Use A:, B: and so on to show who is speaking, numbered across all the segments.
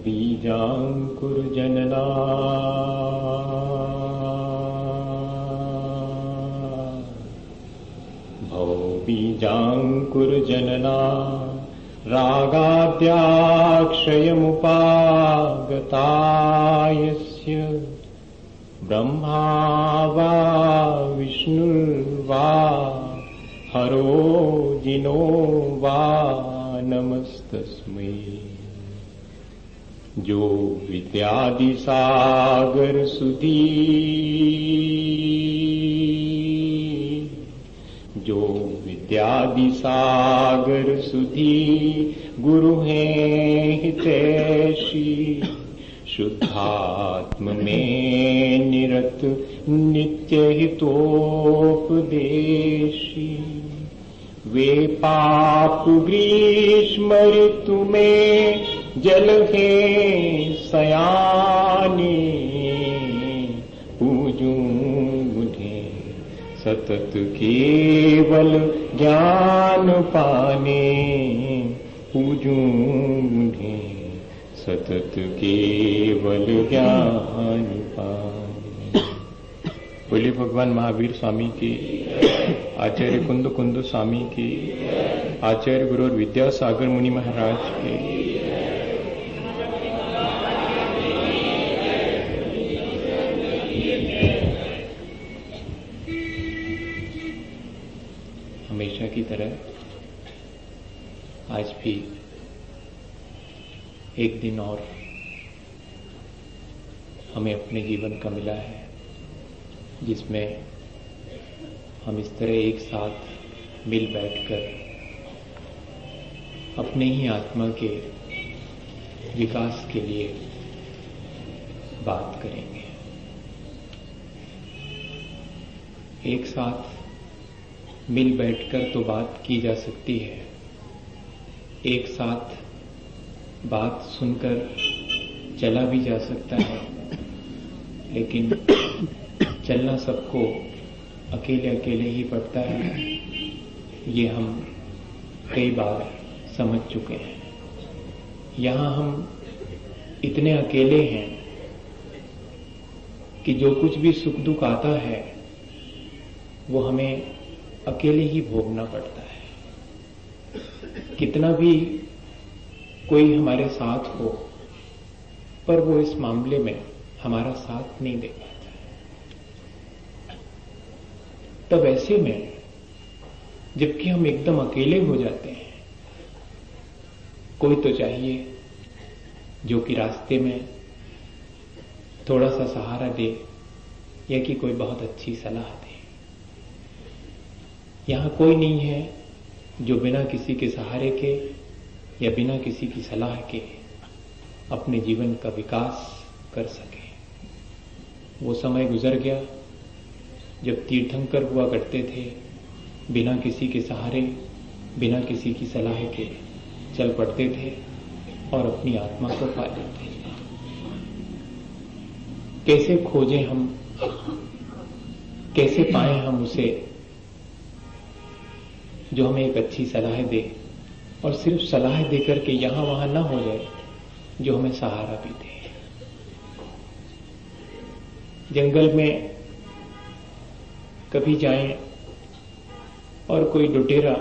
A: बीजांकुरजनना बीजांकुरजनना रागाद्याक्षयमुपागता यस्य ब्रह्मा वा विष्णुर्वा हरो जिनो वा नमस्तस्मै। जो विद्यादि सागर सुधी जो विद्यादि सागर सुधी गुरु हैं हितैषी शुद्धात्म में निरत नित्य हितोपदेशी। वे पाप ग्रीष्म ऋतु में जल है सयाने पूजूं उन्हें सतत केवल ज्ञान पाने पूजूं उन्हें सतत केवल ज्ञान पाने। बोलिए भगवान महावीर स्वामी की, आचार्य कुंद कुंद स्वामी की, आचार्य गुरु और विद्यासागर मुनि महाराज की। हमेशा की तरह आज भी एक दिन और हमें अपने जीवन का मिला है, जिसमें हम इस तरह एक साथ मिल बैठकर अपने ही आत्मा के विकास के लिए बात करेंगे। एक साथ मिल बैठकर तो बात की जा सकती है, एक साथ बात सुनकर चला भी जा सकता है, लेकिन चलना सबको अकेले अकेले ही पड़ता है। ये हम कई बार समझ चुके हैं। यहाँ हम इतने अकेले हैं कि जो कुछ भी सुख दुख आता है वो हमें अकेले ही भोगना पड़ता है। कितना भी कोई हमारे साथ हो, पर वो इस मामले में हमारा साथ नहीं दे पाता है। तब ऐसे में जबकि हम एकदम अकेले हो जाते हैं, कोई तो चाहिए जो कि रास्ते में थोड़ा सा सहारा दे या कि कोई बहुत अच्छी सलाह दे। यहां कोई नहीं है जो बिना किसी के सहारे के या बिना किसी की सलाह के अपने जीवन का विकास कर सके। वो समय गुजर गया जब तीर्थंकर हुआ करते थे, बिना किसी के सहारे, बिना किसी की सलाह के चल पड़ते थे और अपनी आत्मा को पा लेते थे। कैसे खोजें हम, कैसे पाएं हम उसे जो हमें एक अच्छी सलाह दे, और सिर्फ सलाह देकर के यहां वहां ना हो जाए, जो हमें सहारा भी दे। जंगल में कभी जाएं और कोई लुटेरा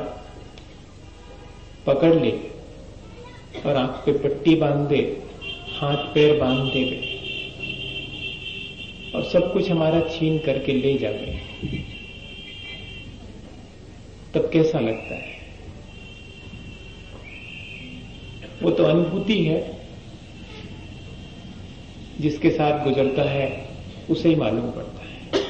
A: पकड़ ले और आंख पे पट्टी बांध दे, हाथ पैर बांध दे और सब कुछ हमारा छीन करके ले जाए, तब कैसा लगता है? वो तो अनुभूति है, जिसके साथ गुजरता है उसे ही मालूम पड़ता है।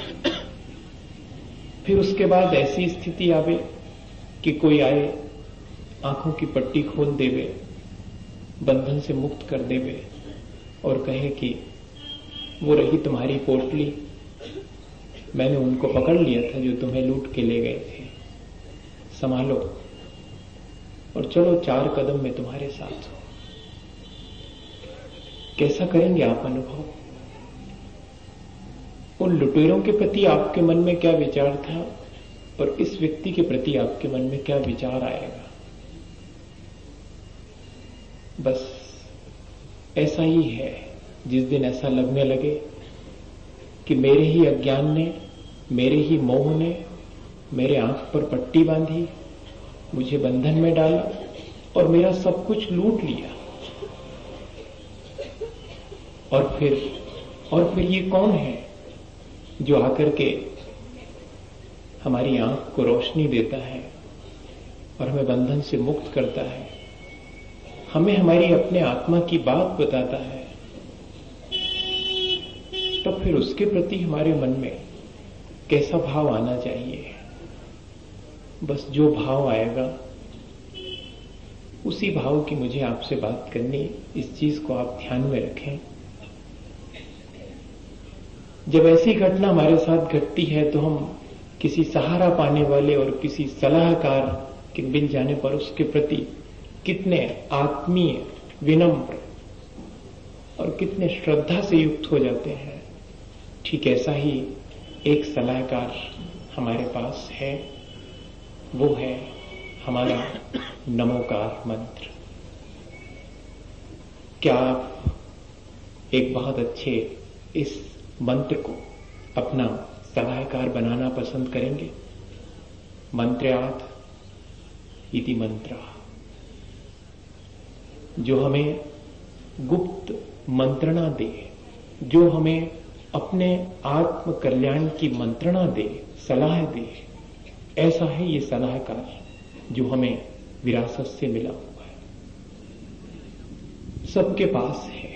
A: फिर उसके बाद ऐसी स्थिति आवे कि कोई आए, आंखों की पट्टी खोल देवे, बंधन से मुक्त कर देवे और कहे कि वो रही तुम्हारी पोटली, मैंने उनको पकड़ लिया था जो तुम्हें लूट के ले गए थे, संभालो और चलो 4 कदम में तुम्हारे साथ हो। कैसा करेंगे आप अनुभव? उन लुटेरों के प्रति आपके मन में क्या विचार था, और इस व्यक्ति के प्रति आपके मन में क्या विचार आएगा? बस ऐसा ही है। जिस दिन ऐसा लगने लगे कि मेरे ही अज्ञान ने, मेरे ही मोह ने मेरे आंख पर पट्टी बांधी, मुझे बंधन में डाला और मेरा सब कुछ लूट लिया, और फिर ये कौन है जो आकर के हमारी आंख को रोशनी देता है और हमें बंधन से मुक्त करता है, हमें हमारी अपने आत्मा की बात बताता है। तो फिर उसके प्रति हमारे मन में कैसा भाव आना चाहिए? बस जो भाव आएगा उसी भाव की मुझे आपसे बात करनी। इस चीज को आप ध्यान में रखें। जब ऐसी घटना हमारे साथ घटती है तो हम किसी सहारा पाने वाले और किसी सलाहकार के मिल जाने पर उसके प्रति कितने आत्मीय, विनम्र और कितने श्रद्धा से युक्त हो जाते हैं। ठीक ऐसा ही एक सलाहकार हमारे पास है, वो है हमारा नमोकार मंत्र। क्या आप एक बहुत अच्छे इस मंत्र को अपना सलाहकार बनाना पसंद करेंगे? मंत्रयात् इति मंत्र, जो हमें गुप्त मंत्रणा दे, जो हमें अपने आत्म कल्याण की मंत्रणा दे, सलाह दे, ऐसा है ये सलाहकार जो हमें विरासत से मिला हुआ है। सबके पास है,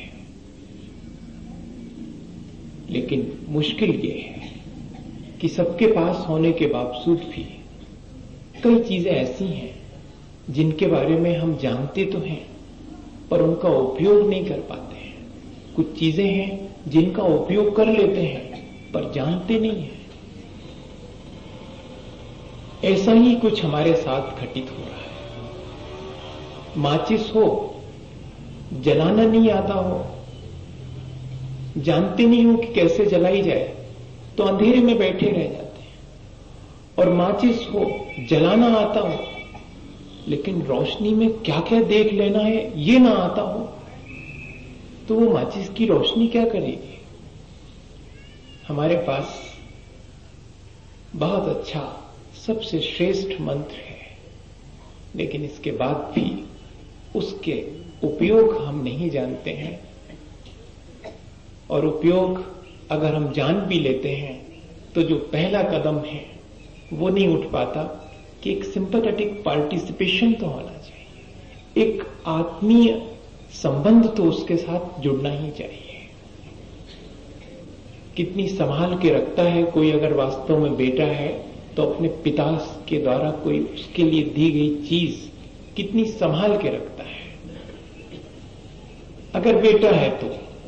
A: लेकिन मुश्किल ये है कि सबके पास होने के बावजूद भी कई चीजें ऐसी हैं जिनके बारे में हम जानते तो हैं पर उनका उपयोग नहीं कर पाते हैं। कुछ चीजें हैं जिनका उपयोग कर लेते हैं पर जानते नहीं हैं। ऐसा ही कुछ हमारे साथ घटित हो रहा है। माचिस हो, जलाना नहीं आता हो, जानते नहीं हो कि कैसे जलाई जाए, तो अंधेरे में बैठे रह जाते हैं। और माचिस हो, जलाना आता हो, लेकिन रोशनी में क्या क्या देख लेना है ये ना आता हो, तो वो माचिस की रोशनी क्या करेगी? हमारे पास बहुत अच्छा, सबसे श्रेष्ठ मंत्र है, लेकिन इसके बाद भी उसके उपयोग हम नहीं जानते हैं। और उपयोग अगर हम जान भी लेते हैं तो जो पहला कदम है वो नहीं उठ पाता कि एक सिंपैथेटिक पार्टिसिपेशन तो होना चाहिए, एक आत्मीय संबंध तो उसके साथ जुड़ना ही चाहिए। कितनी संभाल के रखता है कोई, अगर वास्तव में बेटा है तो अपने पिता के द्वारा कोई उसके लिए दी गई चीज कितनी संभाल के रखता है। अगर बेटा है तो,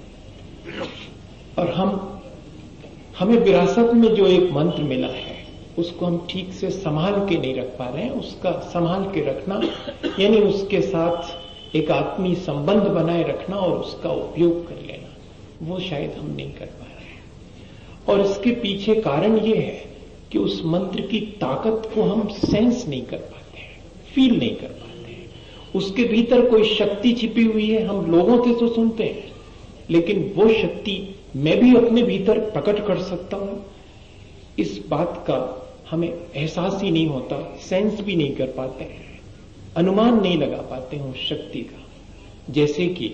A: और हमें विरासत में जो एक मंत्र मिला है उसको हम ठीक से संभाल के नहीं रख पा रहे हैं। उसका संभाल के रखना यानी उसके साथ एक आत्मीय संबंध बनाए रखना और उसका उपयोग कर लेना, वो शायद हम नहीं कर पा रहे हैं। और इसके पीछे कारण ये है कि उस मंत्र की ताकत को हम सेंस नहीं कर पाते हैं, फील नहीं कर पाते हैं। उसके भीतर कोई शक्ति छिपी हुई है, हम लोगों से तो सुनते हैं, लेकिन वो शक्ति मैं भी अपने भीतर प्रकट कर सकता हूं, इस बात का हमें एहसास ही नहीं होता, सेंस भी नहीं कर पाते हैं, अनुमान नहीं लगा पाते हैं उस शक्ति का। जैसे कि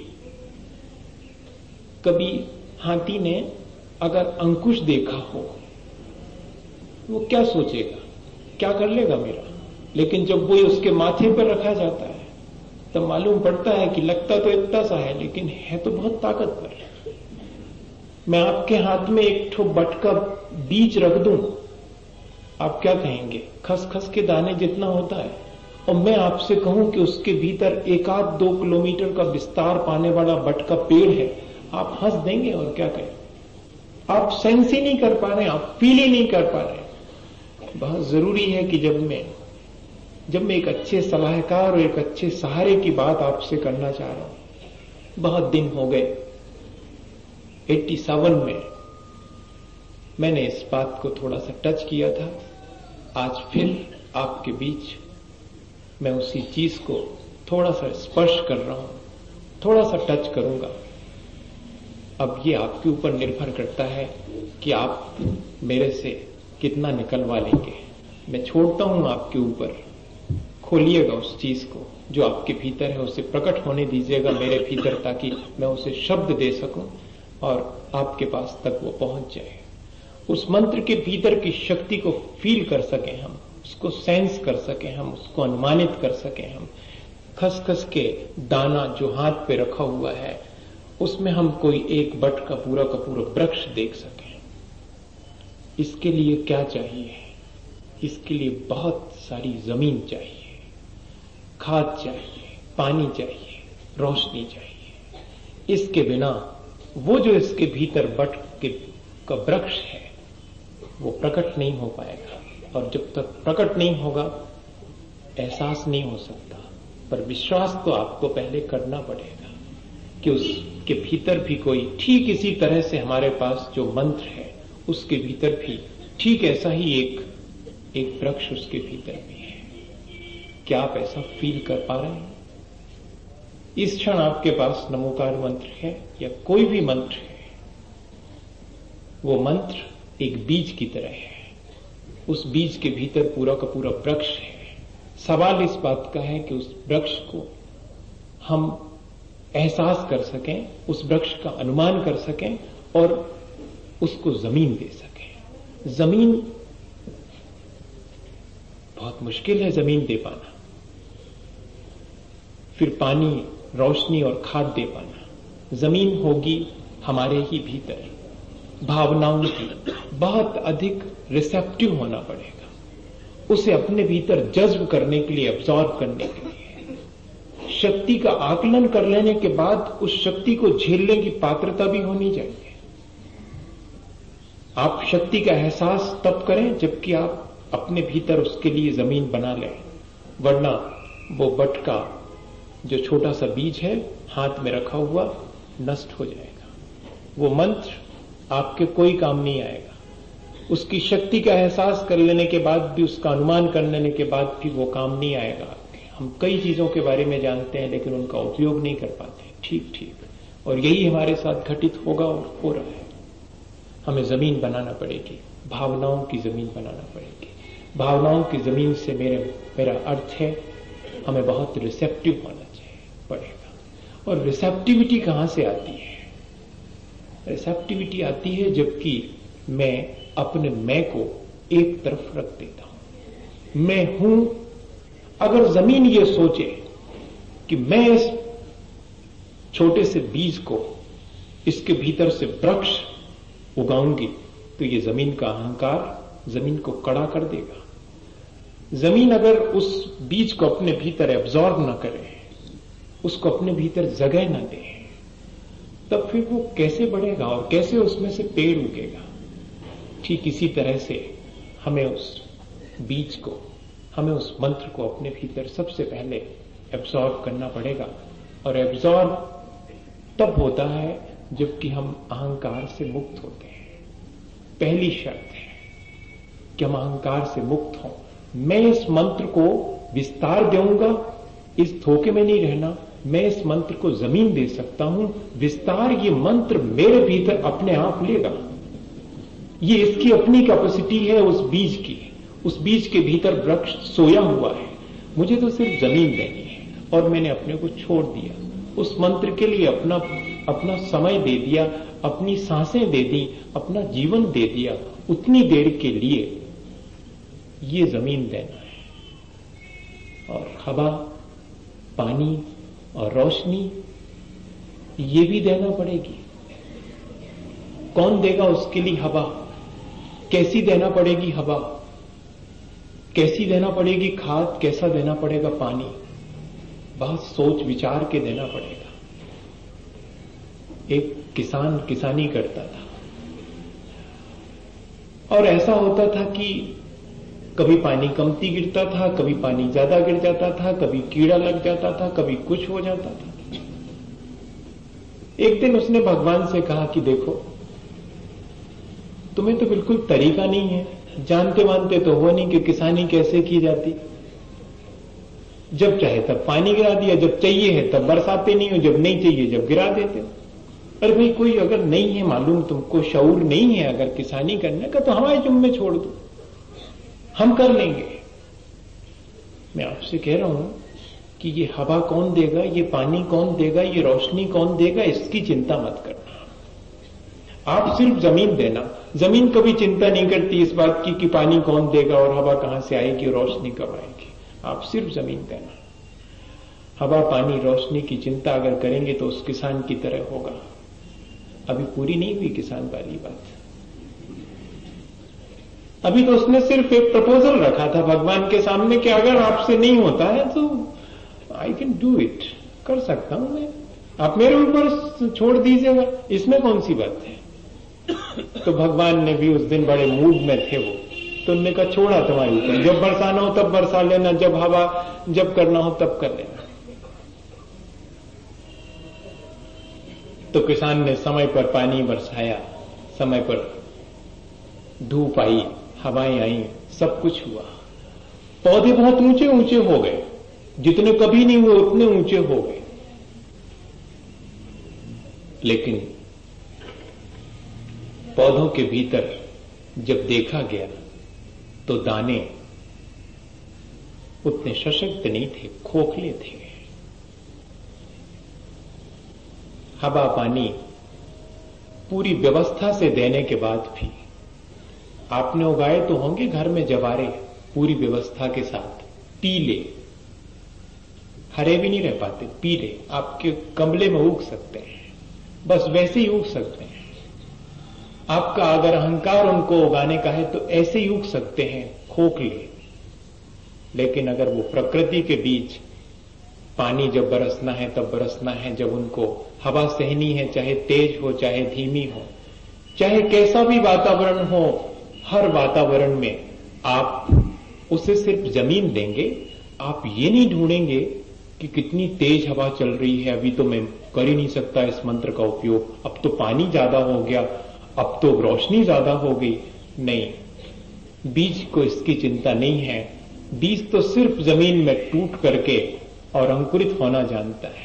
A: कभी हाथी ने अगर अंकुश देखा हो, वो क्या सोचेगा, क्या कर लेगा मेरा, लेकिन जब वो उसके माथे पर रखा जाता है तब मालूम पड़ता है कि लगता तो इतना सा है लेकिन है तो बहुत ताकतवर। मैं आपके हाथ में एक ठो बट का बीज रख दूं, आप क्या कहेंगे? खसखस के दाने जितना होता है, और मैं आपसे कहूं कि उसके भीतर 1-2 किलोमीटर का विस्तार पाने वाला बट का पेड़ है, आप हंस देंगे और क्या कहें? आप सेंस ही नहीं कर पा रहे, आप फील ही नहीं कर पा रहे। बहुत जरूरी है कि जब मैं एक अच्छे सलाहकार और एक अच्छे सहारे की बात आपसे करना चाह रहा हूं। बहुत दिन हो गए, 87 में मैंने इस बात को थोड़ा सा टच किया था। आज फिर आपके बीच मैं उसी चीज को थोड़ा सा स्पर्श कर रहा हूं, थोड़ा सा टच करूंगा। अब ये आपके ऊपर निर्भर करता है कि आप मेरे से कितना निकलवा लेंगे। मैं छोड़ता हूं आपके ऊपर, खोलिएगा उस चीज को जो आपके भीतर है, उसे प्रकट होने दीजिएगा मेरे भीतर, ताकि मैं उसे शब्द दे सकूं और आपके पास तक वो पहुंच जाए। उस मंत्र के भीतर की शक्ति को फील कर सकें हम, उसको सेंस कर सकें हम, उसको अनुमानित कर सकें हम। खसखस के दाना जो हाथ पे रखा हुआ है उसमें हम कोई एक बट का पूरा वृक्ष देख सकें। इसके लिए क्या चाहिए? इसके लिए बहुत सारी जमीन चाहिए, खाद चाहिए, पानी चाहिए, रोशनी चाहिए। इसके बिना वो जो इसके भीतर बट का वृक्ष है वो प्रकट नहीं हो पाएगा, और जब तक प्रकट नहीं होगा एहसास नहीं हो सकता। पर विश्वास तो आपको पहले करना पड़ेगा कि उसके भीतर भी कोई ठीक इसी तरह से हमारे पास जो मंत्र है उसके भीतर भी ठीक ऐसा ही एक वृक्ष उसके भीतर भी है। क्या आप ऐसा फील कर पा रहे हैं? इस क्षण आपके पास नमोकार मंत्र है या कोई भी मंत्र है, वो मंत्र एक बीज की तरह है। उस बीज के भीतर पूरा का पूरा वृक्ष है। सवाल इस बात का है कि उस वृक्ष को हम एहसास कर सकें, उस वृक्ष का अनुमान कर सकें और उसको जमीन दे सकें। जमीन बहुत मुश्किल है, जमीन दे पाना, फिर पानी, रोशनी और खाद दे पाना। जमीन होगी हमारे ही भीतर, भावनाओं की बहुत अधिक रिसेप्टिव होना पड़ेगा, उसे अपने भीतर जज्ब करने के लिए, एब्जॉर्ब करने के लिए। शक्ति का आकलन कर लेने के बाद उस शक्ति को झेलने की पात्रता भी होनी चाहिए। आप शक्ति का एहसास तब करें जबकि आप अपने भीतर उसके लिए जमीन बना लें, वरना वो बट का जो छोटा सा बीज है हाथ में रखा हुआ नष्ट हो जाएगा। वो मंत्र आपके कोई काम नहीं आएगा। उसकी शक्ति का एहसास कर लेने के बाद भी, उसका अनुमान कर लेने के बाद भी वो काम नहीं आएगा आपके। हम कई चीजों के बारे में जानते हैं लेकिन उनका उपयोग नहीं कर पाते ठीक, और यही हमारे साथ घटित होगा और हो रहा है। हमें जमीन बनाना पड़ेगी, भावनाओं की जमीन बनाना पड़ेगी। भावनाओं की जमीन से मेरा अर्थ है हमें बहुत रिसेप्टिव होना पड़ेगा। और रिसेप्टिविटी कहां से आती है? रिसेप्टिविटी आती है जबकि मैं अपने मैं को एक तरफ रख देता हूं। मैं हूं। अगर जमीन ये सोचे कि मैं इस छोटे से बीज को, इसके भीतर से वृक्ष उगाऊंगी, तो ये जमीन का अहंकार जमीन को कड़ा कर देगा। जमीन अगर उस बीज को अपने भीतर एब्जॉर्ब न करे, उसको अपने भीतर जगह न दे, तब फिर वो कैसे बढ़ेगा और कैसे उसमें से पेड़ उगेगा? ठीक इसी तरह से हमें उस बीज को, हमें उस मंत्र को अपने भीतर सबसे पहले एब्जॉर्ब करना पड़ेगा। और एब्जॉर्ब तब होता है जबकि हम अहंकार से मुक्त होते हैं। पहली शर्त है कि हम अहंकार से मुक्त हों। मैं इस मंत्र को विस्तार दूंगा, इस धोखे में नहीं रहना। मैं इस मंत्र को जमीन दे सकता हूं, विस्तार ये मंत्र मेरे भीतर अपने आप लेगा। ये इसकी अपनी कैपेसिटी है उस बीज की। उस बीज के भीतर वृक्ष सोया हुआ है, मुझे तो सिर्फ जमीन देनी है। और मैंने अपने को छोड़ दिया, उस मंत्र के लिए अपना समय दे दिया, अपनी सांसें दे दी, अपना जीवन दे दिया। उतनी देर के लिए ये जमीन देना है। और हवा, पानी और रोशनी ये भी देना पड़ेगी। कौन देगा उसके लिए हवा? कैसी देना पड़ेगी हवा? कैसी देना पड़ेगी खाद? कैसा देना पड़ेगा पानी? बहुत सोच विचार के देना पड़ेगा। एक किसान किसानी करता था और ऐसा होता था कि कभी पानी कमती गिरता था, कभी पानी ज्यादा गिर जाता था, कभी कीड़ा लग जाता था, कभी कुछ हो जाता था। एक दिन उसने भगवान से कहा कि देखो, तुम्हें तो बिल्कुल तरीका नहीं है, जानते मानते तो हो नहीं कि किसानी कैसे की जाती। जब चाहे तब पानी गिरा दिया, जब चाहिए है तब बरसाते नहीं हो, जब नहीं चाहिए जब गिरा देते हो। अरे भाई कोई अगर नहीं है मालूम, तुमको शऊर नहीं है अगर किसानी करने का, तो हमारे जुम्मे छोड़ दो, हम कर लेंगे। मैं आपसे कह रहा हूं कि ये हवा कौन देगा, ये पानी कौन देगा, ये रोशनी कौन देगा, इसकी चिंता मत करना। आप सिर्फ जमीन देना। जमीन कभी चिंता नहीं करती इस बात की कि पानी कौन देगा और हवा कहां से आएगी और रोशनी कब आएगी। आप सिर्फ जमीन देना। हवा पानी रोशनी की चिंता अगर करेंगे तो उस किसान की तरह होगा। अभी पूरी नहीं हुई किसान वाली बात। अभी तो उसने सिर्फ एक प्रपोजल रखा था भगवान के सामने कि अगर आपसे नहीं होता है तो आई कैन डू इट, कर सकता हूं मैं, आप मेरे ऊपर छोड़ दीजिएगा, इसमें कौन सी बात है। तो भगवान ने भी उस दिन बड़े मूड में थे वो, तो उन्होंने कहा छोड़ा तुम्हारे ऊपर, जब बरसाना हो तब बरसा लेना, जब हवा जब करना हो तब कर लेना। तो किसान ने समय पर पानी बरसाया, समय पर धूप आई, हवाएं आई, सब कुछ हुआ। पौधे बहुत ऊंचे ऊंचे हो गए, जितने कभी नहीं हुए उतने ऊंचे हो गए। लेकिन पौधों के भीतर जब देखा गया तो दाने उतने सशक्त नहीं थे, खोखले थे। हवा पानी पूरी व्यवस्था से देने के बाद भी आपने उगाए तो होंगे घर में जवारे पूरी व्यवस्था के साथ, पीले, हरे भी नहीं रह पाते, पीले आपके गमले में उग सकते हैं, बस वैसे ही उग सकते हैं। आपका अगर अहंकार उनको उगाने का है तो ऐसे ही उग सकते हैं, खोखले। लेकिन अगर वो प्रकृति के बीच पानी जब बरसना है तब बरसना है, जब उनको हवा सहनी है, चाहे तेज हो चाहे धीमी हो, चाहे कैसा भी वातावरण हो, हर वातावरण में आप उसे सिर्फ जमीन देंगे। आप ये नहीं ढूंढेंगे कि कितनी तेज हवा चल रही है, अभी तो मैं कर ही नहीं सकता इस मंत्र का उपयोग, अब तो पानी ज्यादा हो गया, अब तो रोशनी ज्यादा हो गई। नहीं, बीज को इसकी चिंता नहीं है। बीज तो सिर्फ जमीन में टूट करके और अंकुरित होना जानता है।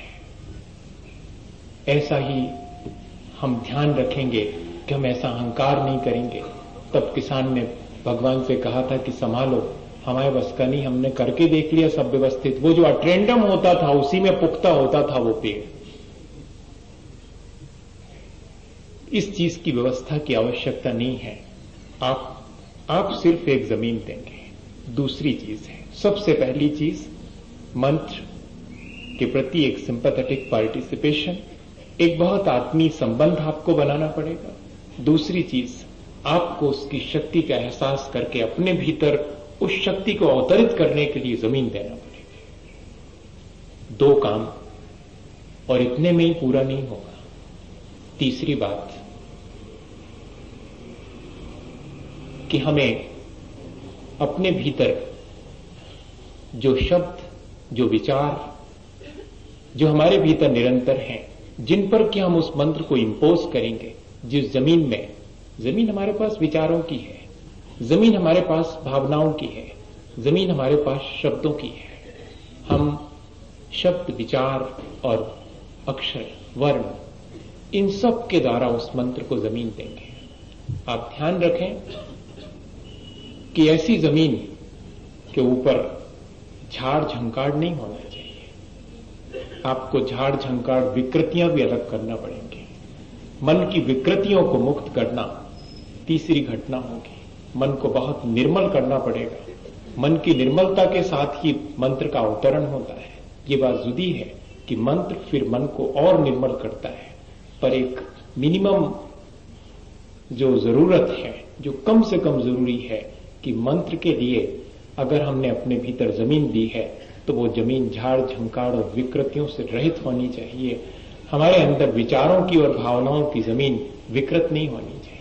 A: ऐसा ही हम ध्यान रखेंगे कि हम ऐसा अहंकार नहीं करेंगे। तब किसान ने भगवान से कहा था कि संभालो, हमारे बस का नहीं, हमने करके देख लिया सब व्यवस्थित। वो जो अट्रेंडम होता था उसी में पुख्ता होता था वो पेड़। इस चीज की व्यवस्था की आवश्यकता नहीं है। आप सिर्फ एक जमीन देंगे। दूसरी चीज है, सबसे पहली चीज, मंत्र के प्रति एक सिंपैथेटिक पार्टिसिपेशन, एक बहुत आत्मीय संबंध आपको बनाना पड़ेगा। दूसरी चीज, आपको उसकी शक्ति का एहसास करके अपने भीतर उस शक्ति को अवतरित करने के लिए जमीन देना पड़ेगा। दो काम, और इतने में ही पूरा नहीं होगा। तीसरी बात कि हमें अपने भीतर जो शब्द, जो विचार, जो हमारे भीतर निरंतर हैं, जिन पर कि हम उस मंत्र को इंपोज करेंगे, जिस जमीन में, जमीन हमारे पास विचारों की है, जमीन हमारे पास भावनाओं की है, जमीन हमारे पास शब्दों की है। हम शब्द, विचार और अक्षर, वर्ण, इन सब के द्वारा उस मंत्र को जमीन देंगे। आप ध्यान रखें कि ऐसी जमीन के ऊपर झाड़ झंकाड़ नहीं होना चाहिए। आपको झाड़ झंकाड़ विकृतियां भी अलग करना पड़ेंगी। मन की विकृतियों को मुक्त करना तीसरी घटना होगी। मन को बहुत निर्मल करना पड़ेगा। मन की निर्मलता के साथ ही मंत्र का अवतरण होता है। ये बात जुदी है कि मंत्र फिर मन को और निर्मल करता है, पर एक मिनिमम जो जरूरत है, जो कम से कम जरूरी है कि मंत्र के लिए अगर हमने अपने भीतर जमीन दी है तो वो जमीन झाड़ झंकाड़ और विकृतियों से रहित होनी चाहिए। हमारे अंदर विचारों की और भावनाओं की जमीन विकृत नहीं होनी चाहिए।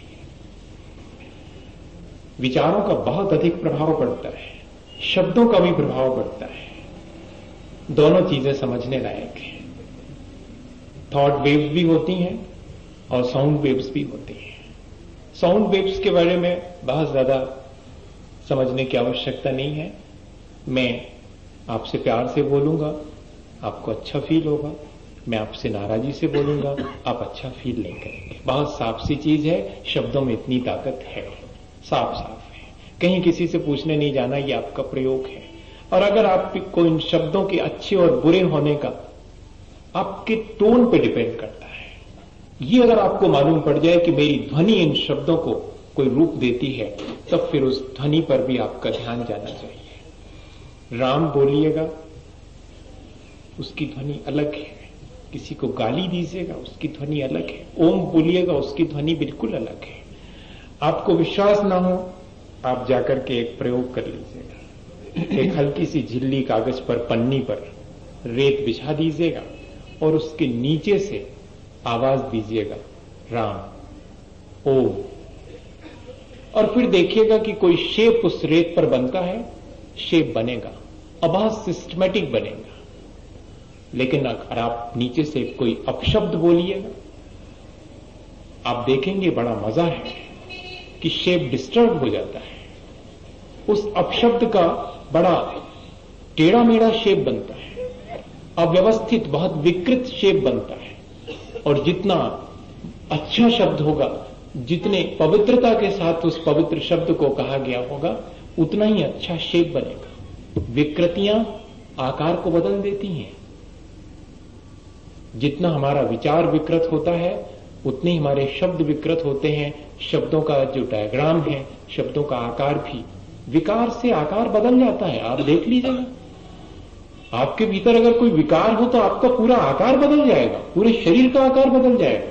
A: विचारों का बहुत अधिक प्रभाव पड़ता है, शब्दों का भी प्रभाव पड़ता है। दोनों चीजें समझने लायक हैं। थॉट वेव्स भी होती हैं और साउंड वेव्स भी होती हैं। साउंड वेव्स के बारे में बहुत ज्यादा समझने की आवश्यकता नहीं है। मैं आपसे प्यार से बोलूंगा, आपको अच्छा फील होगा। मैं आपसे नाराजी से बोलूंगा, आप अच्छा फील नहीं करेंगे। बहुत साफ सी चीज है, शब्दों में इतनी ताकत है, साफ साफ है। कहीं किसी से पूछने नहीं जाना, ये आपका प्रयोग है। और अगर आपको इन शब्दों के अच्छे और बुरे होने का आपके टोन पे डिपेंड करता है, ये अगर आपको मालूम पड़ जाए कि मेरी ध्वनि इन शब्दों को कोई रूप देती है, तब फिर उस ध्वनि पर भी आपका ध्यान जाना चाहिए। राम बोलिएगा, उसकी ध्वनि अलग है। किसी को गाली दीजिएगा, उसकी ध्वनि अलग है। ओम बोलिएगा, उसकी ध्वनि बिल्कुल अलग है। आपको विश्वास ना हो, आप जाकर के एक प्रयोग कर लीजिएगा। एक हल्की सी झिल्ली कागज पर, पन्नी पर रेत बिछा दीजिएगा और उसके नीचे से आवाज दीजिएगा राम, ओम, और फिर देखिएगा कि कोई शेप उस रेत पर बनता है। शेप बनेगा और बहुत सिस्टमैटिक बनेगा। लेकिन अगर आप नीचे से कोई अपशब्द बोलिएगा, आप देखेंगे बड़ा मजा है कि शेप डिस्टर्ब हो जाता है। उस अपशब्द का बड़ा टेढ़ा मेढ़ा शेप बनता है, अव्यवस्थित बहुत विकृत शेप बनता है। और जितना अच्छा शब्द होगा, जितने पवित्रता के साथ उस पवित्र शब्द को कहा गया होगा, उतना ही अच्छा शेप बनेगा। विकृतियां आकार को बदल देती हैं। जितना हमारा विचार विकृत होता है, उतने ही हमारे शब्द विकृत होते हैं। शब्दों का जो डायग्राम है, शब्दों का आकार भी विकार से आकार बदल जाता है। आप देख लीजिएगा, आपके भीतर अगर कोई विकार हो तो आपका पूरा आकार बदल जाएगा, पूरे शरीर का आकार बदल जाएगा।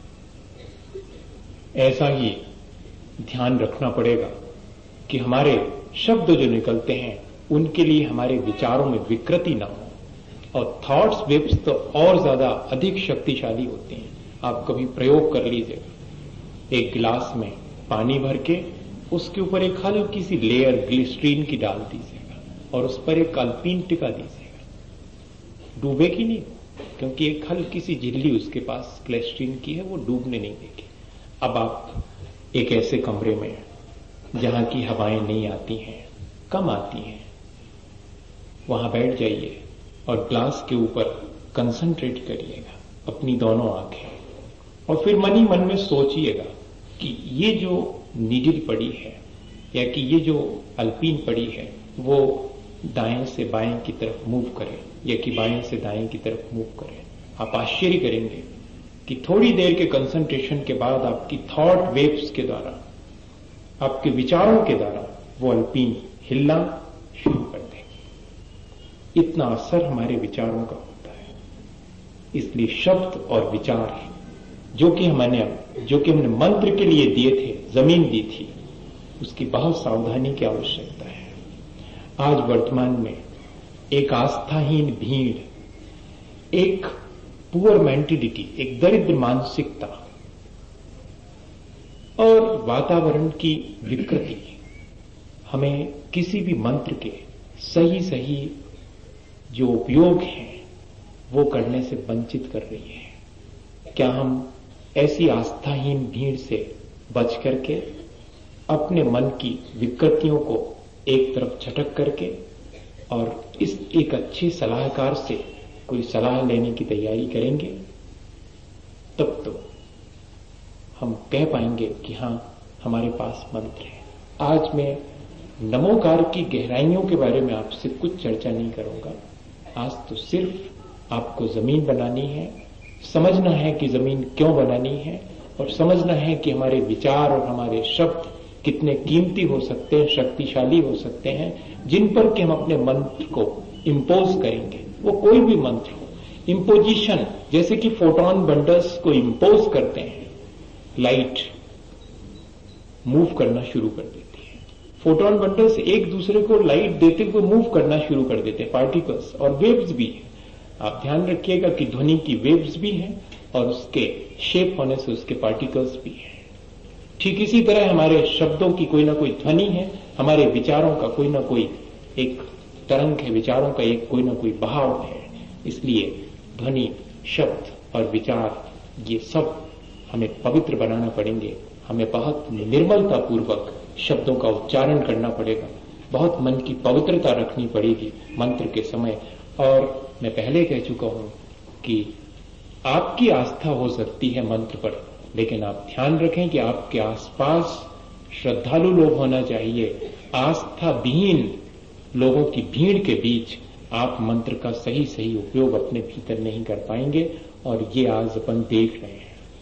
A: ऐसा ही ध्यान रखना पड़ेगा कि हमारे शब्द जो निकलते हैं, उनके लिए हमारे विचारों में विकृति ना हो। और थॉट्स वेव्स तो और ज्यादा अधिक शक्तिशाली होते हैं। आप कभी प्रयोग कर लीजिएगा। एक गिलास में पानी भर के उसके ऊपर एक हल्की सी लेयर ग्लिसरीन की डाल दीजिएगा और उस पर एक अल्पीन टिका दीजिएगा। डूबेगी नहीं, क्योंकि एक हल्की सी झिल्ली उसके पास ग्लिसरीन की है, वो डूबने नहीं देगी। अब आप एक ऐसे कमरे में जहां की हवाएं नहीं आती हैं, कम आती हैं, वहां बैठ जाइए और ग्लास के ऊपर कंसंट्रेट करिएगा, अपनी दोनों आंखें, और फिर मन ही मन में सोचिएगा कि ये जो नीडल पड़ी है या कि ये जो अल्पीन पड़ी है, वो दाएं से बाएं की तरफ मूव करे या कि बाएं से दाएं की तरफ मूव करे। आप आश्चर्य करेंगे कि थोड़ी देर के कंसंट्रेशन के बाद आपकी थॉट वेव्स के द्वारा, आपके विचारों के द्वारा वो अल्पीन हिलना शुरू कर देगी। इतना असर हमारे विचारों का होता है। इसलिए शब्द और विचार जो कि हमने मंत्र के लिए दिए थे, जमीन दी थी, उसकी बहुत सावधानी की आवश्यकता है। आज वर्तमान में एक आस्थाहीन भीड़, एक पुअर मेंटिलिटी, एक दरिद्र मानसिकता और वातावरण की विकृति हमें किसी भी मंत्र के सही जो उपयोग है वो करने से वंचित कर रही है। क्या हम ऐसी आस्थाहीन भीड़ से बच करके अपने मन की विकृतियों को एक तरफ झटक करके और इस एक अच्छे सलाहकार से कोई सलाह लेने की तैयारी करेंगे, तब तो हम कह पाएंगे कि हां, हमारे पास मंत्र है। आज मैं नमोकार की गहराइयों के बारे में आपसे कुछ चर्चा नहीं करूंगा। आज तो सिर्फ आपको जमीन बनानी है, समझना है कि जमीन क्यों बनानी है, और समझना है कि हमारे विचार और हमारे शब्द कितने कीमती हो सकते हैं, शक्तिशाली हो सकते हैं, जिन पर कि हम अपने मंत्र को इंपोज करेंगे। वो कोई भी मंत्र हो, इंपोजिशन, जैसे कि फोटोन बंडल्स को इंपोज करते हैं, लाइट मूव करना शुरू कर देती है। फोटोन बंडल्स एक दूसरे को लाइट देते हुए मूव करना शुरू कर देते हैं, पार्टिकल्स और वेव्स भी है। आप ध्यान रखिएगा कि ध्वनि की वेव्स भी हैं और उसके शेप होने से उसके पार्टिकल्स भी हैं। ठीक इसी तरह हमारे शब्दों की कोई ना कोई ध्वनि है, हमारे विचारों का कोई ना कोई एक तरंग है, विचारों का एक कोई ना कोई बहाव है। इसलिए ध्वनि, शब्द और विचार, ये सब हमें पवित्र बनाना पड़ेंगे। हमें बहुत निर्मलता पूर्वक शब्दों का उच्चारण करना पड़ेगा, बहुत मन की पवित्रता रखनी पड़ेगी मंत्र के समय। और मैं पहले कह चुका हूं कि आपकी आस्था हो सकती है मंत्र पर, लेकिन आप ध्यान रखें कि आपके आसपास श्रद्धालु लोग होना चाहिए। आस्था विहीन लोगों की भीड़ के बीच आप मंत्र का सही सही उपयोग अपने भीतर नहीं कर पाएंगे, और ये आज अपन देख रहे हैं।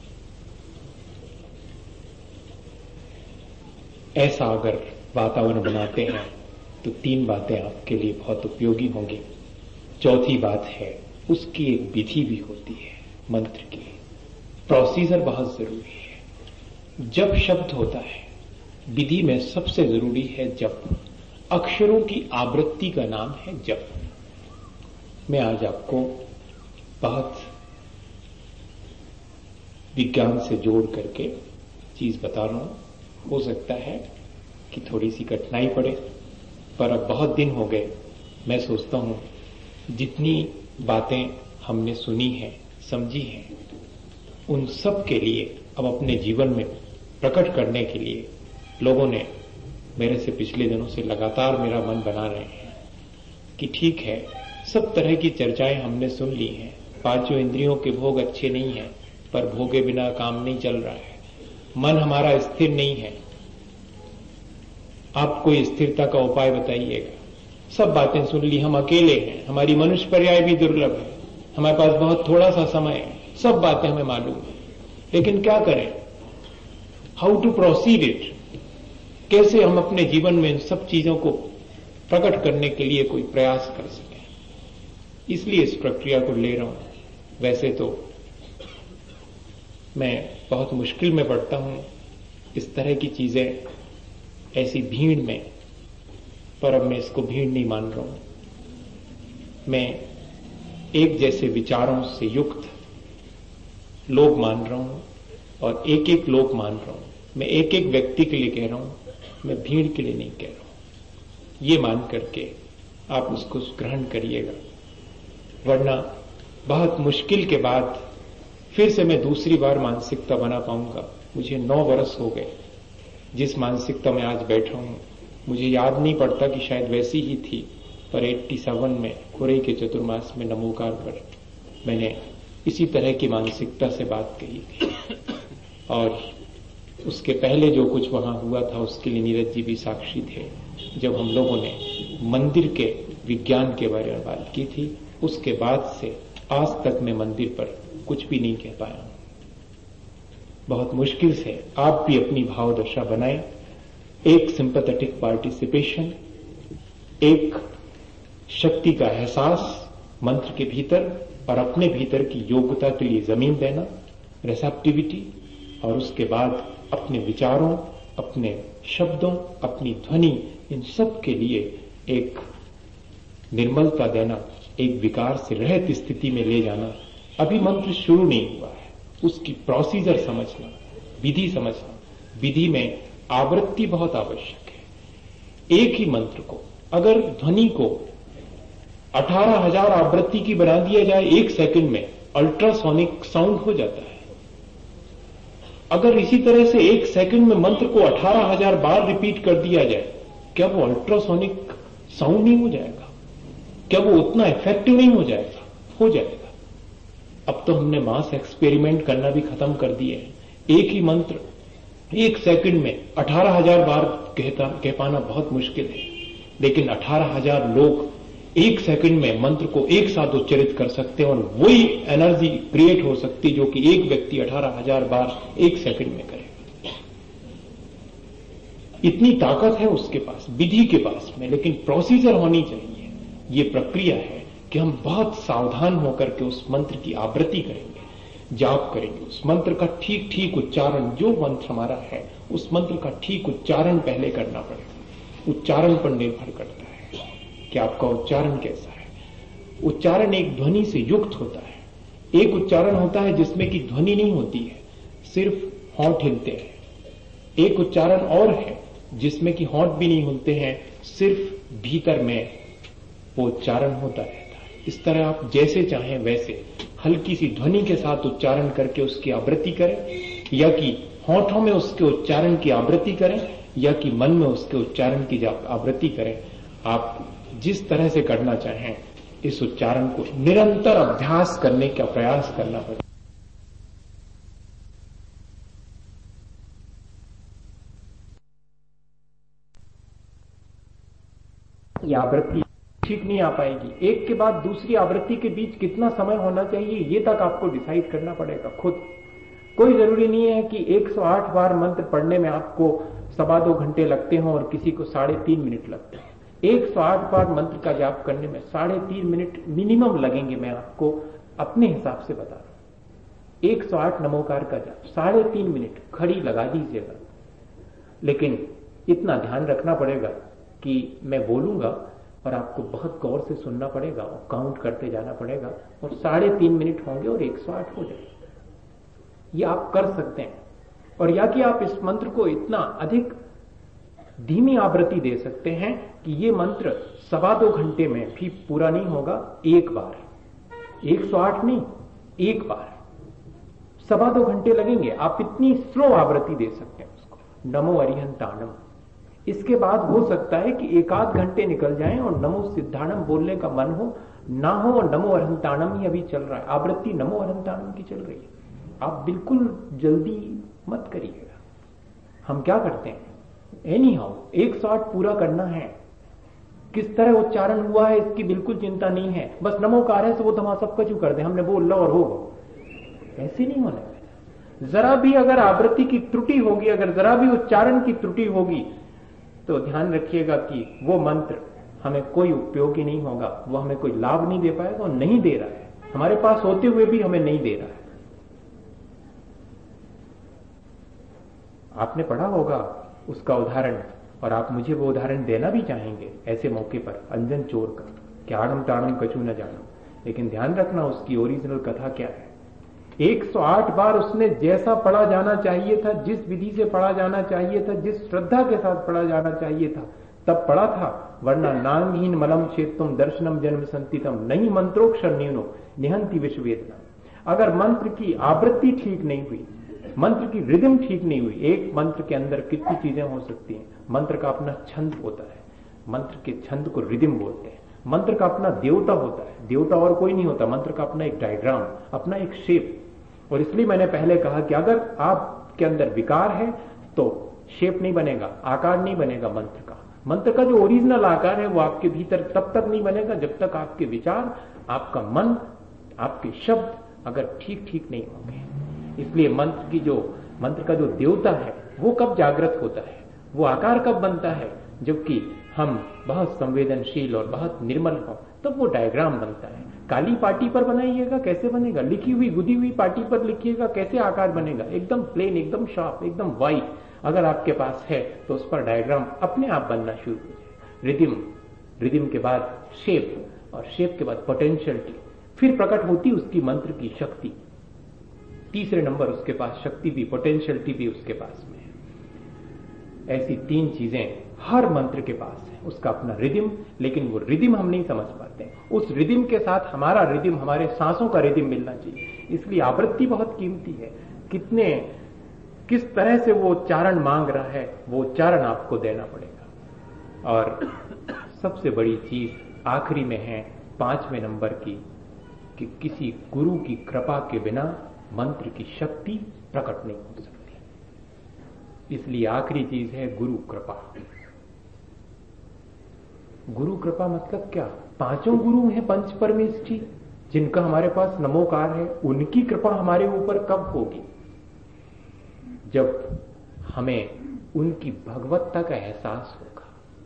A: ऐसा अगर वातावरण बनाते हैं तो 3 बातें आपके लिए बहुत उपयोगी होंगी। चौथी बात है, उसकी एक विधि भी होती है मंत्र की। प्रोसीजर बहुत जरूरी है। जप शब्द होता है, विधि में सबसे जरूरी है जप। अक्षरों की आवृत्ति का नाम है जप। मैं आज आपको बहुत विज्ञान से जोड़ करके चीज बता रहा हूं। हो सकता है कि थोड़ी सी कठिनाई पड़े, पर अब बहुत दिन हो गए। मैं सोचता हूं जितनी बातें हमने सुनी हैं, समझी हैं, उन सब के लिए अब अपने जीवन में प्रकट करने के लिए लोगों ने मेरे से पिछले दिनों से लगातार मेरा मन बना रहे हैं कि ठीक है, सब तरह की चर्चाएं हमने सुन ली हैं। 5 इंद्रियों के भोग अच्छे नहीं हैं, पर भोगे बिना काम नहीं चल रहा है। मन हमारा स्थिर नहीं है। आप कोई स्थिरता का उपाय बताइएगा। सब बातें सुन ली, हम अकेले हैं, हमारी मनुष्य पर्याय भी दुर्लभ है, हमारे पास बहुत थोड़ा सा समय है, सब बातें हमें मालूम है, लेकिन क्या करें? How to proceed it? कैसे हम अपने जीवन में इन सब चीजों को प्रकट करने के लिए कोई प्रयास कर सकें? इसलिए इस प्रक्रिया को ले रहा हूं। वैसे तो मैं बहुत मुश्किल में पड़ता हूं इस तरह की चीजें ऐसी भीड़ में, पर अब मैं इसको भीड़ नहीं मान रहा हूं। मैं एक जैसे विचारों से युक्त लोग मान रहा हूं, और एक एक लोग मान रहा हूं। मैं एक एक व्यक्ति के लिए कह रहा हूं, मैं भीड़ के लिए नहीं कह रहा हूं। ये मान करके आप उसको ग्रहण करिएगा, वरना बहुत मुश्किल के बाद फिर से मैं दूसरी बार मानसिकता बना पाऊंगा। मुझे 9 वर्ष हो गए जिस मानसिकता में आज बैठा हूं। मुझे याद नहीं पड़ता कि शायद वैसी ही थी, पर 87 में खुरई के चतुर्मास में नमोकार पर मैंने इसी तरह की मानसिकता से बात कही थी। और उसके पहले जो कुछ वहां हुआ था उसके लिए नीरज जी भी साक्षी थे। जब हम लोगों ने मंदिर के विज्ञान के बारे में बात की थी, उसके बाद से आज तक मैं मंदिर पर कुछ भी नहीं कह पाया। बहुत मुश्किल से आप भी अपनी भाव दशा बनाएं। एक सिंपैथेटिक पार्टिसिपेशन, एक शक्ति का एहसास मंत्र के भीतर, और अपने भीतर की योग्यता के लिए जमीन देना, रिसेप्टिविटी, और उसके बाद अपने विचारों, अपने शब्दों, अपनी ध्वनि, इन सब के लिए एक निर्मलता देना, एक विकार से रहित स्थिति में ले जाना। अभी मंत्र शुरू नहीं हुआ है, उसकी प्रोसीजर समझना, विधि समझना। विधि में आवृत्ति बहुत आवश्यक है। एक ही मंत्र को अगर ध्वनि को 18,000 आवृत्ति की बना दिया जाए 1 सेकंड में, अल्ट्रासोनिक साउंड हो जाता है। अगर इसी तरह से 1 सेकंड में मंत्र को 18,000 बार रिपीट कर दिया जाए, क्या वो अल्ट्रासोनिक साउंड नहीं हो जाएगा? क्या वो उतना इफेक्टिव नहीं हो जाएगा? हो जाएगा। अब तो हमने मास एक्सपेरिमेंट करना भी खत्म कर दिए हैं। एक ही मंत्र 1 सेकंड में 18,000 बार कह पाना बहुत मुश्किल है, लेकिन 18,000 लोग 1 सेकंड में मंत्र को एक साथ उच्चारित कर सकते हैं, और वही एनर्जी क्रिएट हो सकती जो कि एक व्यक्ति 18,000 बार 1 सेकंड में करेगा। इतनी ताकत है उसके पास, विधि के पास में, लेकिन प्रोसीजर होनी चाहिए। ये प्रक्रिया है कि हम बहुत सावधान होकर के उस मंत्र की आवृत्ति करेंगे, जाप करेंगे, उस मंत्र का ठीक ठीक उच्चारण, जो मंत्र हमारा है उस मंत्र का ठीक उच्चारण पहले करना पड़ेगा। उच्चारण पर निर्भर करता है कि आपका उच्चारण कैसा है। उच्चारण एक ध्वनि से युक्त होता है। एक उच्चारण होता है जिसमें कि ध्वनि नहीं होती है, सिर्फ होंठ हिलते हैं। एक उच्चारण और है जिसमें कि होंठ भी नहीं हिलते हैं, सिर्फ भीतर में वो उच्चारण होता रहता है। इस तरह आप जैसे चाहें वैसे हल्की सी ध्वनि के साथ उच्चारण करके उसकी आवृत्ति करें, या कि होंठों में उसके उच्चारण की आवृत्ति करें, या कि मन में उसके उच्चारण की आवृत्ति करें। आप जिस तरह से करना चाहें, इस उच्चारण को निरंतर अभ्यास करने का प्रयास करना पड़ेगा। आवृत्ति ठीक नहीं आ पाएगी। एक के बाद दूसरी आवृत्ति के बीच कितना समय होना चाहिए ये तक आपको डिसाइड करना पड़ेगा खुद। कोई जरूरी नहीं है कि 108 बार मंत्र पढ़ने में आपको 2.25 घंटे लगते हों और किसी को 3.5 मिनट लगते हैं। 108 बार मंत्र का जाप करने में 3.5 मिनट मिनिमम लगेंगे। मैं आपको अपने हिसाब से बता रहा हूं। 108 नमोकार का जाप 3.5 मिनट खड़ी लगा दीजिएगा। लेकिन इतना ध्यान रखना पड़ेगा कि मैं बोलूंगा और आपको बहुत गौर से सुनना पड़ेगा और काउंट करते जाना पड़ेगा और 3.5 मिनट होंगे और 108 हो जाएगा। ये आप कर सकते हैं। और या कि आप इस मंत्र को इतना अधिक धीमी आवृत्ति दे सकते हैं कि ये मंत्र 2.25 घंटे में भी पूरा नहीं होगा। एक बार 108 नहीं, एक बार 2.25 घंटे लगेंगे। आप इतनी स्लो आवृत्ति दे सकते हैं उसको, नमो अरिहंताणम। इसके बाद हो सकता है कि 1-8 घंटे निकल जाएं और नमो सिद्धाणम बोलने का मन हो ना हो और नमो अरिहंताणम ही अभी चल रहा है। आवृत्ति नमो अरिहंताणम की चल रही है। आप बिल्कुल जल्दी मत करिएगा। हम क्या करते हैं, एनी हाउ 108 पूरा करना है। किस तरह उच्चारण हुआ है इसकी बिल्कुल चिंता नहीं है। बस नमोकार है वो तो सब कचू कर दे, हमने बोल लो और होगा। ऐसे नहीं होने। जरा भी अगर आवृत्ति की त्रुटि होगी, अगर जरा भी उच्चारण की त्रुटि होगी, तो ध्यान रखिएगा कि वो मंत्र हमें कोई उपयोगी नहीं होगा, वो हमें कोई लाभ नहीं दे पाएगा और नहीं दे रहा है। हमारे पास होते हुए भी हमें नहीं दे रहा है। आपने पढ़ा होगा उसका उदाहरण और आप मुझे वो उदाहरण देना भी चाहेंगे ऐसे मौके पर, अंजन चोर का, कि आड़म ताड़म कछू न जानो। लेकिन ध्यान रखना उसकी ओरिजिनल कथा क्या है। 108 बार उसने जैसा पढ़ा जाना चाहिए था, जिस विधि से पढ़ा जाना चाहिए था, जिस श्रद्धा के साथ पढ़ा जाना चाहिए था, तब पढ़ा था। वरना नांगहीन मलम छेत्तुम दर्शनम जन्म संतितम नहीं मंत्रोक्षर न्यूनो निहंति विश्वेदना। अगर मंत्र की आवृत्ति ठीक नहीं हुई, मंत्र की रिदम ठीक नहीं हुई, एक मंत्र के अंदर कितनी चीजें हो सकती हैं। मंत्र का अपना छंद होता है, मंत्र के छंद को रिदम बोलते हैं। मंत्र का अपना देवता होता है, देवता और कोई नहीं होता। मंत्र का अपना एक डायग्राम, अपना एक शेप। और इसलिए मैंने पहले कहा कि अगर आपके अंदर विकार है तो शेप नहीं बनेगा, आकार नहीं बनेगा मंत्र का। मंत्र का जो ओरिजिनल आकार है वो आपके भीतर तब तक नहीं बनेगा जब तक आपके विचार, आपका मन, आपके शब्द अगर ठीक ठीक नहीं होंगे। इसलिए मंत्र का जो देवता है वो कब जागृत होता है, वो आकार कब बनता है, जबकि हम बहुत संवेदनशील और बहुत निर्मल हो, तब वो डायग्राम बनता है। काली पाटी पर बनाइएगा, कैसे बनेगा? लिखी हुई गुदी हुई पाटी पर लिखिएगा, कैसे आकार बनेगा? एकदम प्लेन, एकदम शार्प, एकदम वाइट अगर आपके पास है तो उस पर डायग्राम अपने आप बनना शुरू हो जाए। रिदिम के बाद शेप और शेप के बाद पोटेंशियलिटी, फिर प्रकट होती उसकी मंत्र की शक्ति। तीसरे नंबर उसके पास शक्ति भी, पोटेंशियलिटी भी उसके पास में है। ऐसी 3 चीजें हर मंत्र के पास है। उसका अपना रिदिम, लेकिन वो रिदिम हम नहीं समझ पाते। उस रिदिम के साथ हमारा रिदिम, हमारे सांसों का रिदिम मिलना चाहिए। इसलिए आवृत्ति बहुत कीमती है। किस तरह से वो उच्चारण मांग रहा है, वो उच्चारण आपको देना पड़ेगा। और सबसे बड़ी चीज आखिरी में है 5वें नंबर की, कि किसी गुरु की कृपा के बिना मंत्र की शक्ति प्रकट नहीं हो सकती। इसलिए आखिरी चीज है गुरु कृपा। गुरु कृपा मतलब क्या? 5 गुरु हैं पंच परमेष्ठी, जिनका हमारे पास नमोकार है। उनकी कृपा हमारे ऊपर कब होगी? जब हमें उनकी भगवत्ता का एहसास होगा।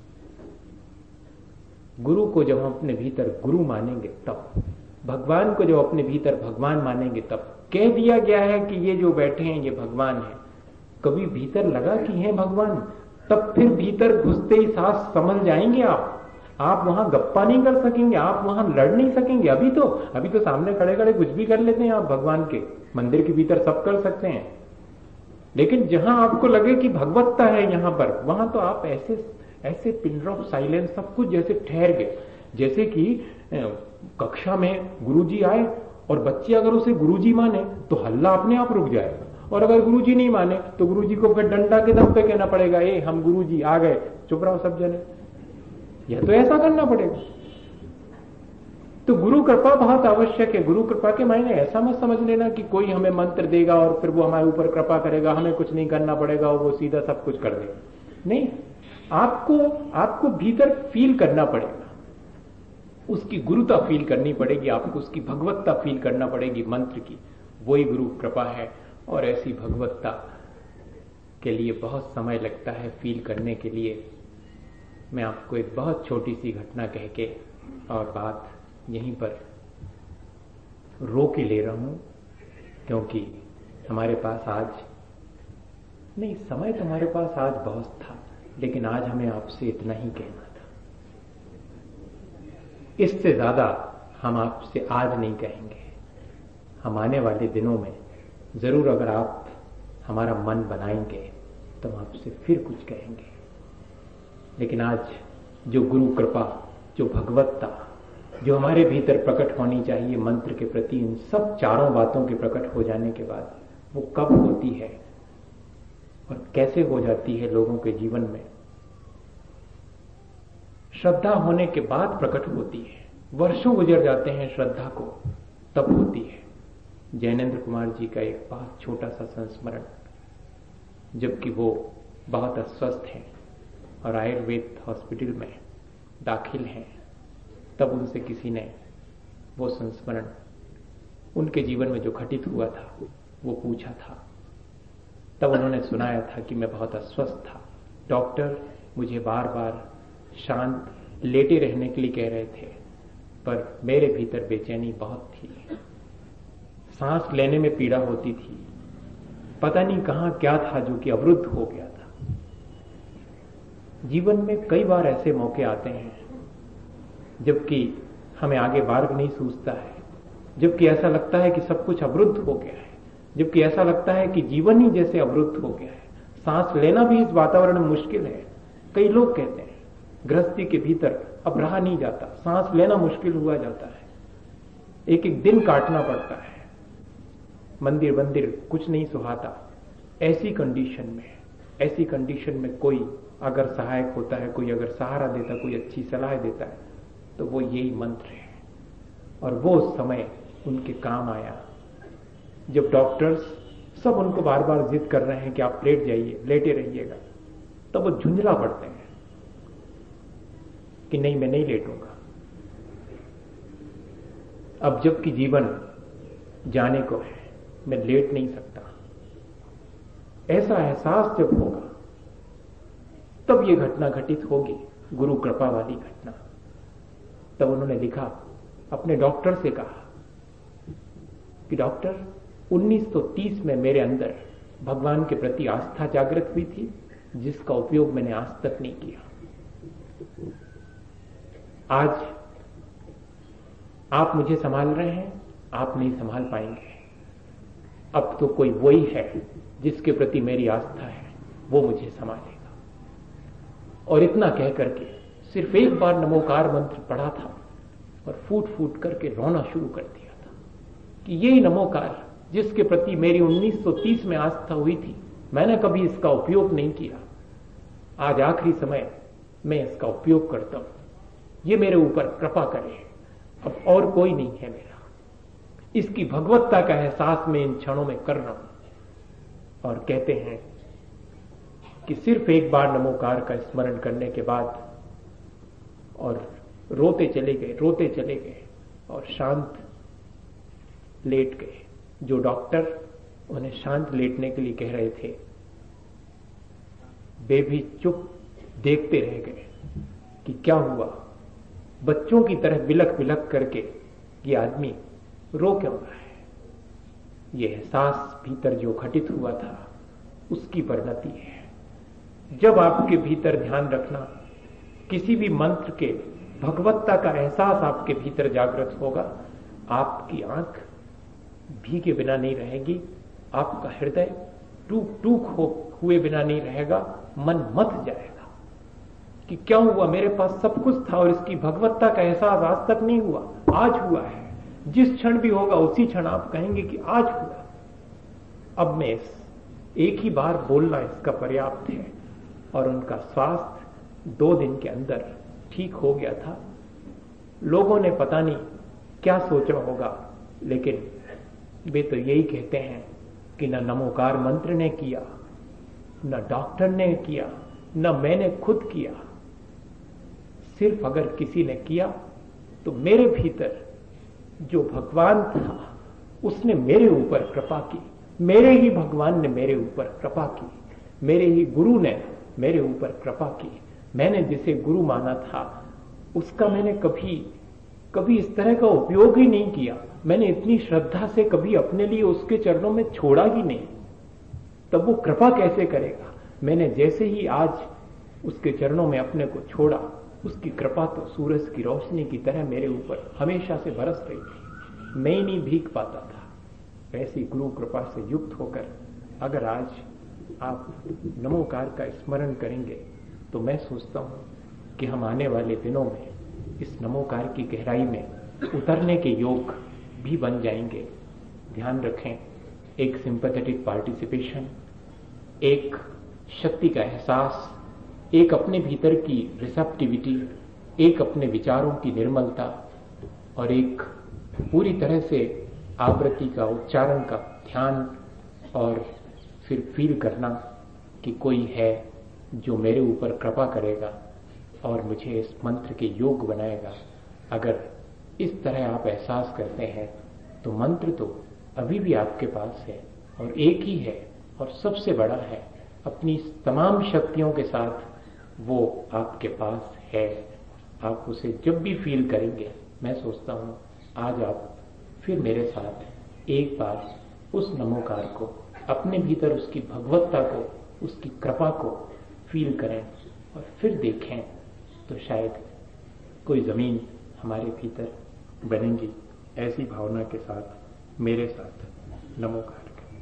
A: गुरु को जब हम अपने भीतर गुरु मानेंगे तब, भगवान को जब अपने भीतर भगवान मानेंगे तब। कह दिया गया है कि ये जो बैठे हैं ये भगवान है। कभी भीतर लगा कि हैं भगवान? तब फिर भीतर घुसते ही सांस समझ जाएंगे आप वहां गप्पा नहीं कर सकेंगे, आप वहां लड़ नहीं सकेंगे। अभी तो सामने खड़े खड़े कुछ भी कर लेते हैं आप। भगवान के मंदिर के भीतर सब कर सकते हैं, लेकिन जहां आपको लगे कि भगवत्ता है यहां पर, वहां तो आप ऐसे पिन ड्रॉप साइलेंस, सब कुछ जैसे ठहर गए। जैसे कि कक्षा में गुरुजी आए और बच्चे अगर उसे गुरुजी माने तो हल्ला अपने आप रुक जाएगा, और अगर गुरुजी नहीं माने तो गुरुजी को फिर डंडा के दम पे कहना पड़ेगा, हम गुरुजी आ गए, चुप रहो सब जने। यह तो ऐसा करना पड़ेगा। तो गुरु कृपा बहुत आवश्यक है। गुरु कृपा के मायने ऐसा मत समझ लेना कि कोई हमें मंत्र देगा और फिर वो हमारे ऊपर कृपा करेगा, हमें कुछ नहीं करना पड़ेगा और वो सीधा सब कुछ कर देगा। नहीं, आपको भीतर फील करना पड़ेगा। उसकी गुरुता फील करनी पड़ेगी, आपको उसकी भगवत्ता फील करना पड़ेगी मंत्र की। वही गुरु कृपा है। और ऐसी भगवत्ता के लिए बहुत समय लगता है फील करने के लिए। मैं आपको एक बहुत छोटी सी घटना कह के और बात यहीं पर रोक ही ले रहा हूं, क्योंकि हमारे पास आज नहीं, समय तो हमारे पास आज बहुत था, लेकिन आज हमें आपसे इतना ही कहना था। इससे ज्यादा हम आपसे आज नहीं कहेंगे। हम आने वाले दिनों में जरूर, अगर आप हमारा मन बनाएंगे तो हम आपसे फिर कुछ कहेंगे। लेकिन आज जो गुरु कृपा, जो भगवत्ता, जो हमारे भीतर प्रकट होनी चाहिए मंत्र के प्रति, इन सब चारों बातों के प्रकट हो जाने के बाद वो कब होती है और कैसे हो जाती है लोगों के जीवन में? श्रद्धा होने के बाद प्रकट होती है। वर्षों गुजर जाते हैं श्रद्धा को, तब होती है। जैनेन्द्र कुमार जी का एक बहुत छोटा सा संस्मरण, जबकि वो बहुत अस्वस्थ हैं और आयुर्वेद हॉस्पिटल में दाखिल हैं, तब उनसे किसी ने वो संस्मरण, उनके जीवन में जो घटित हुआ था वो पूछा था। तब उन्होंने सुनाया था कि मैं बहुत अस्वस्थ था, डॉक्टर मुझे बार बार शांत लेटे रहने के लिए कह रहे थे, पर मेरे भीतर बेचैनी बहुत थी, सांस लेने में पीड़ा होती थी, पता नहीं कहां क्या था जो कि अवरुद्ध हो गया था। जीवन में कई बार ऐसे मौके आते हैं जबकि हमें आगे मार्ग नहीं सूझता है, जबकि ऐसा लगता है कि सब कुछ अवरुद्ध हो गया है, जबकि ऐसा लगता है कि जीवन ही जैसे अवरुद्ध हो गया है। सांस लेना भी इस वातावरण में मुश्किल है। कई लोग कहते हैं गृहस्थी के भीतर अब रहा नहीं जाता, सांस लेना मुश्किल हुआ जाता है, एक एक दिन काटना पड़ता है, मंदिर मंदिर कुछ नहीं सुहाता। ऐसी कंडीशन में कोई अगर सहायक होता है, कोई अगर सहारा देता, कोई अच्छी सलाह देता है, तो वो यही मंत्र है। और वो उस समय उनके काम आया जब डॉक्टर्स सब उनको बार बार जिद कर रहे हैं कि आप लेट जाइए, लेटे रहिएगा, तब वो झुंझला पड़ते हैं कि नहीं, मैं नहीं लेटूंगा। अब जबकि जीवन जाने को है, मैं लेट नहीं सकता, ऐसा एहसास जब होगा तब ये घटना घटित होगी, गुरु कृपा वाली घटना। तब उन्होंने लिखा, अपने डॉक्टर से कहा कि डॉक्टर 1930 में मेरे अंदर भगवान के प्रति आस्था जागृत हुई थी, जिसका उपयोग मैंने आज तक नहीं किया। आज आप मुझे संभाल रहे हैं, आप नहीं संभाल पाएंगे। अब तो कोई वही है जिसके प्रति मेरी आस्था है, वो मुझे संभालेगा। और इतना कह करके सिर्फ एक बार नमोकार मंत्र पढ़ा था और फूट फूट करके रोना शुरू कर दिया था कि यही नमोकार जिसके प्रति मेरी 1930 में आस्था हुई थी, मैंने कभी इसका उपयोग नहीं किया। आज आखिरी समय मैं इसका उपयोग करता हूं, ये मेरे ऊपर कृपा करे, अब और कोई नहीं है मेरा। इसकी भगवत्ता का एहसास मैं इन क्षणों में कर रहा हूं। और कहते हैं कि सिर्फ एक बार नमोकार का स्मरण करने के बाद और रोते चले गए और शांत लेट गए। जो डॉक्टर उन्हें शांत लेटने के लिए कह रहे थे, वे भी चुप देखते रह गए कि क्या हुआ। बच्चों की तरह बिलख बिलख करके ये आदमी रो क्यों रहा है। ये एहसास भीतर जो घटित हुआ था उसकी परिणति है। जब आपके भीतर ध्यान रखना, किसी भी मंत्र के भगवत्ता का एहसास आपके भीतर जागृत होगा, आपकी आंख भीगे बिना नहीं रहेगी, आपका हृदय टूक टूक हुए बिना नहीं रहेगा, मन मत जाएगा कि क्या हुआ, मेरे पास सब कुछ था और इसकी भगवत्ता का एहसास आज तक नहीं हुआ, आज हुआ है। जिस क्षण भी होगा उसी क्षण आप कहेंगे कि आज हुआ। अब मैं एक ही बार बोलना इसका पर्याप्त है। और उनका स्वास्थ्य 2 दिन के अंदर ठीक हो गया था। लोगों ने पता नहीं क्या सोचा होगा, लेकिन वे तो यही कहते हैं कि न नमोकार मंत्र ने किया, न डॉक्टर ने किया, न मैंने खुद किया। सिर्फ अगर किसी ने किया तो मेरे भीतर जो भगवान था उसने मेरे ऊपर कृपा की, मेरे ही भगवान ने मेरे ऊपर कृपा की, मेरे ही गुरु ने मेरे ऊपर कृपा की। मैंने जिसे गुरु माना था उसका मैंने कभी इस तरह का उपयोग ही नहीं किया। मैंने इतनी श्रद्धा से कभी अपने लिए उसके चरणों में छोड़ा ही नहीं, तब वो कृपा कैसे करेगा। मैंने जैसे ही आज उसके चरणों में अपने को छोड़ा, उसकी कृपा तो सूरज की रोशनी की तरह मेरे ऊपर हमेशा से बरस रही थी। मैं ही नहीं भीग पाता था। वैसी गुरु कृपा से युक्त होकर अगर आज आप नमोकार का स्मरण करेंगे तो मैं सोचता हूं कि हम आने वाले दिनों में इस नमोकार की गहराई में उतरने के योग भी बन जाएंगे। ध्यान रखें, एक सिंपैथेटिक पार्टिसिपेशन, एक शक्ति का एहसास, एक अपने भीतर की रिसेप्टिविटी, एक अपने विचारों की निर्मलता और एक पूरी तरह से आवृत्ति का उच्चारण का ध्यान, और फिर फील करना कि कोई है जो मेरे ऊपर कृपा करेगा और मुझे इस मंत्र के योग बनाएगा। अगर इस तरह आप एहसास करते हैं तो मंत्र तो अभी भी आपके पास है और एक ही है और सबसे बड़ा है। अपनी तमाम शक्तियों के साथ वो आपके पास है। आप उसे जब भी फील करेंगे, मैं सोचता हूं आज आप फिर मेरे साथ एक बार उस नमोकार को, अपने भीतर उसकी भगवत्ता को, उसकी कृपा को फील करें और फिर देखें तो शायद कोई जमीन हमारे भीतर बनेगी। ऐसी भावना के साथ मेरे साथ नमोकार।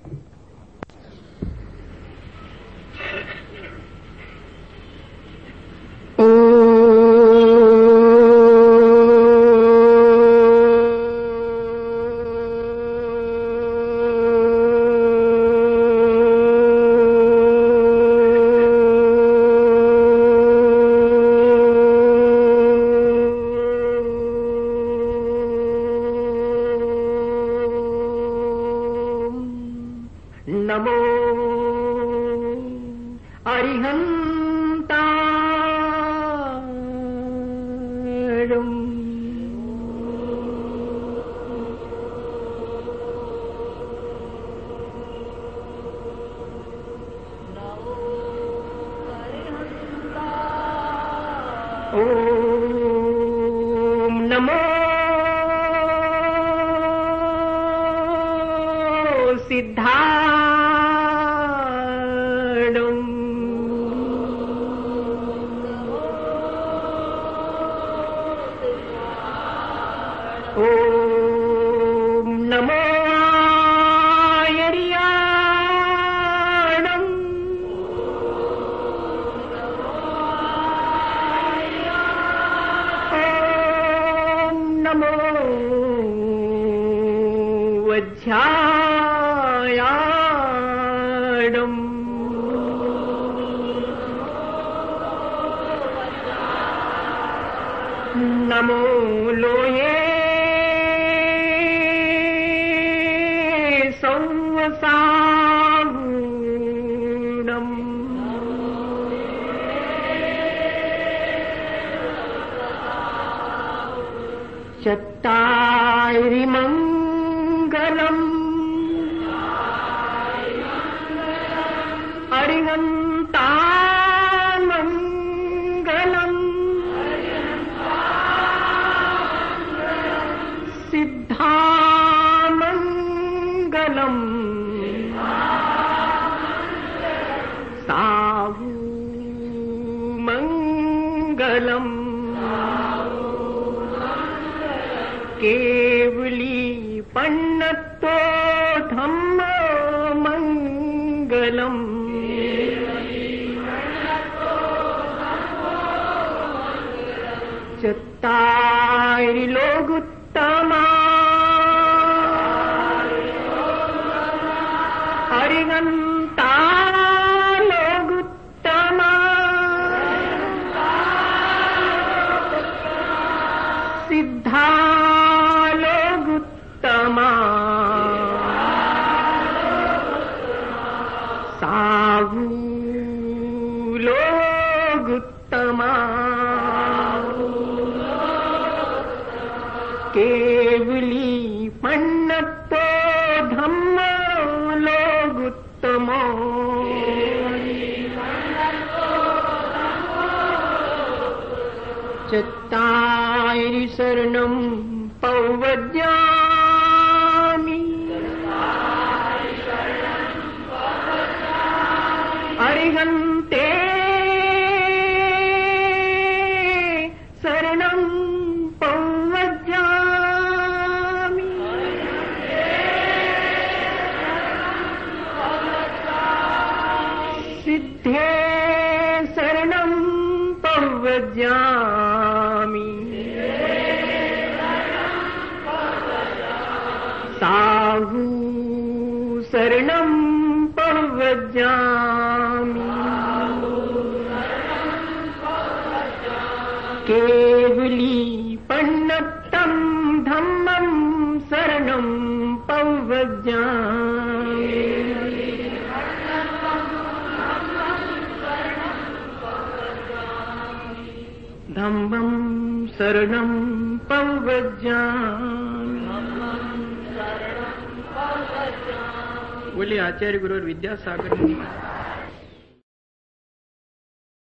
B: नमो लोये संवसागुणम् चत्तारिमङ्गलम् अरिहन्तामङ्गलम् सिद्धामङ्गलम् साहुमङ्गलम् केवली पन्नतो धम्मो मङ्गलम् चत्तारि लोगुत्तमा हरिगन्ता लोगुत्तमा सिद्धा लोगुत्तमा साहु लोगुत्तमा केवली पन्नतो धम्म लोगुत्तमो चत्तारि शरणं पौवज्यामि अरिहन्ते शरणं पौवज्यामि सिद्धे शरणं पौवज्यामि साहु शरणं पौवज्यामि केवली पन्नतं धम्मं शरणं पौवज्यामि धम्मं शरणं पौवज्यामि। बोले आचार्य गुरु विद्यासागर मुनि।